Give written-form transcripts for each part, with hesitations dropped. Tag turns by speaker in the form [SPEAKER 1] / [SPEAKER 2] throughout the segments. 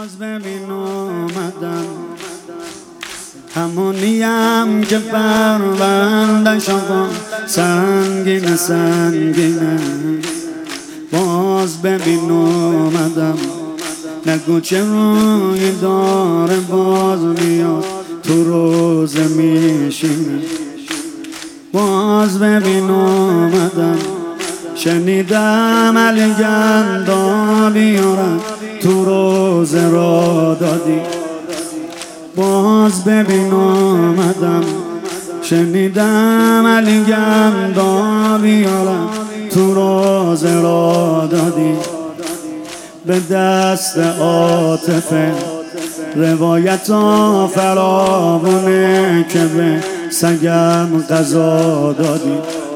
[SPEAKER 1] باز ببین اومدم همونیم که پرونده شما سنگینه سنگینه. باز ببین اومدم نگو چه روی داره باز میاد تو روز میشینه. باز ببین اومدم شنیدم علی گندا بیارن تو روز را دادی. باز ببین اومدم شنیدم علی گندا بیارن تو روز را دادی. به دست عاطفه روایت ها فراوونه که به سگم قضا دادی.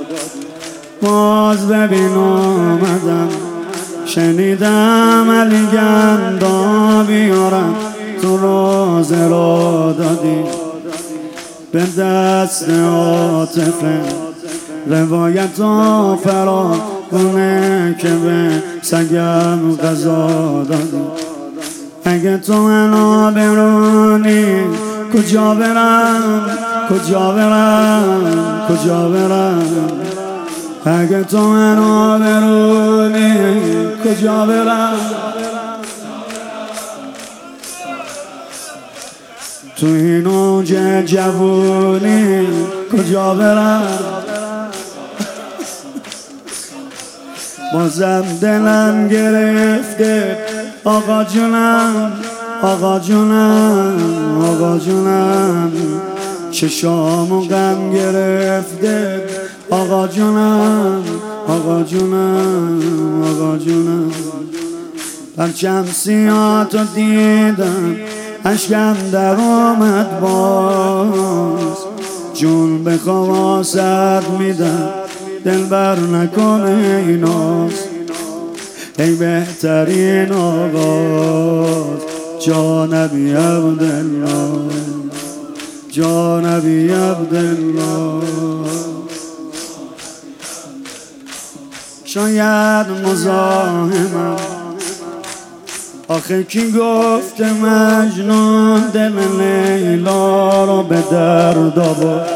[SPEAKER 1] باز ببین اومدم شنیدم علی گندا بیارن تو روز را دادی. به دست عاطفه روایت ها فراوونه که به سگم قضا دادی. اگه تو منو برونی کجا برم کجا برم کجا برم. اگه تو منو برونی کجا برم. تو این اوج جوونی کجا برم. بازم دلم گرفته آقا جونم آقا جونم آقا جونم. چشامو غم گرفته آقا جونم آقا جونم آقا جونم. پرچم سیاه‌تو دیدم اشکم در اومد باز. جون به خواست میدم دلبر نکنه ایناز. ای بهترین آواز جانبی عبدالله جانبی عبدالله. شاید مزاحمم آخه کی گفت مجنون دل لیلا رو به درد آورد.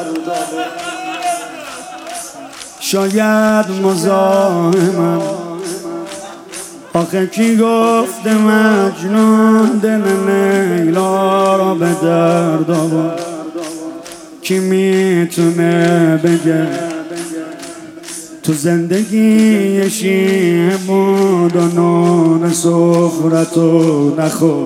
[SPEAKER 1] شاید مزاحمم آخه کی گفت مجنون دل لیلا رو به درد آورد. کی میتونه بگه تو زندگی شیعه بود و نون سفرتو نخور.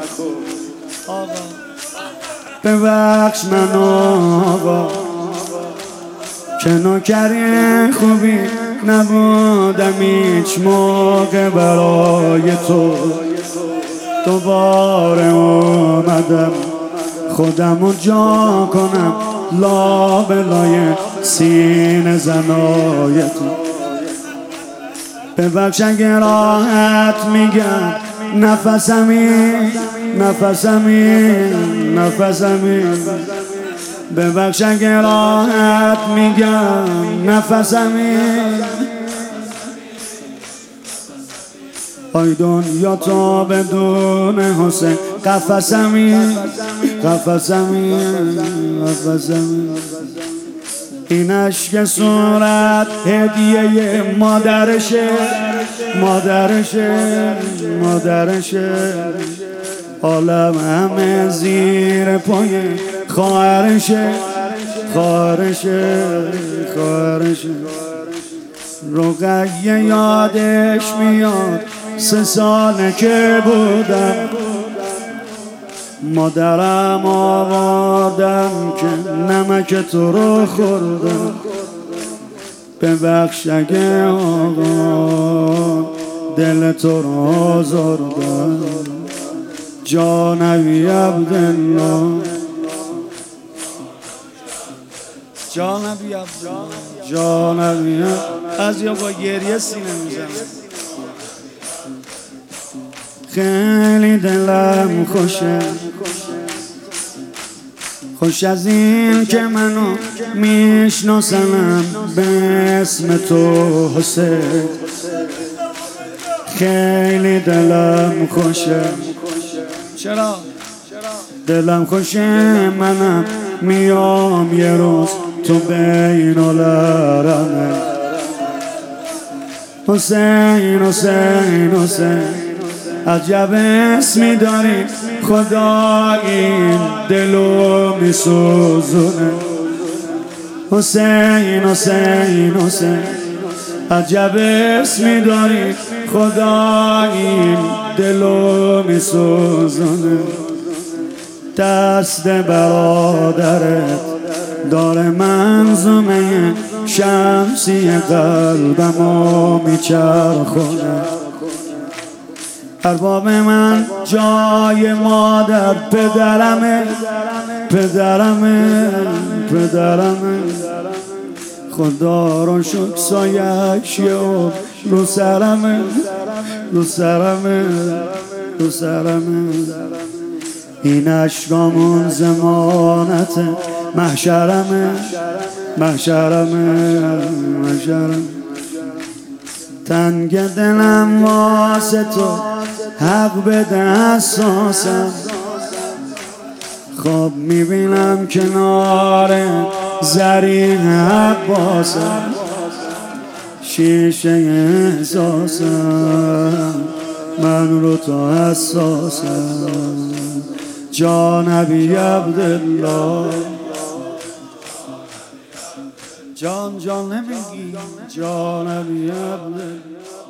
[SPEAKER 1] ببخش من آقا که نوکر خوبی نبودم هیچ موقع برای تو. دوباره اومدم خودمو جا کنم لابلای سینه زنای تو. ببخش اگه راحت میگم نفسمی نفسمی نفسمی. ببخش اگه راحت میگم نفسمی. آی دنیا تو بدون حسین قفسمی قفسمی قفسمی. این عشق صورت هدیه مادرشه مادرشه مادرشه. عالم همه زیر پای خواهرشه خواهرشه خواهرشه. رقیه یادش میاد 3 ساله که بودم مادرم آوردم که نمک تو رو خوردم. ببخش اگه آقا دل تو رو آزردم. جانبی عبدالله جانبی عبدالله جانبی. از یا با گریه سینه میزنم. خیلی دلم خوشه خوش از این که منو میشناسنم به اسم تو حسین. خیلی دلم خوشه چرا دلم خوشه منم میام یه روز تو بین الارمه حسین حسین حسین عجب اسمی داری خدا این دلو میسوزونه حسین حسین حسین عجب اسمی داری خدا این دلو میسوزونه دست برادرت داره منظومه شمسی قلبمو میچرخونه ارباب من جای مادر پدرمه خدا رو شکر سایش رو سرمه این اشکامون زمانت محشرمه تنگ دلم واسه تو حق بده اساسم خواب میبینم کنار زرین عباسم شیشه احساسم من رو تو حساسم جانبی عبدالله جان نمیگی جانبی عبدالله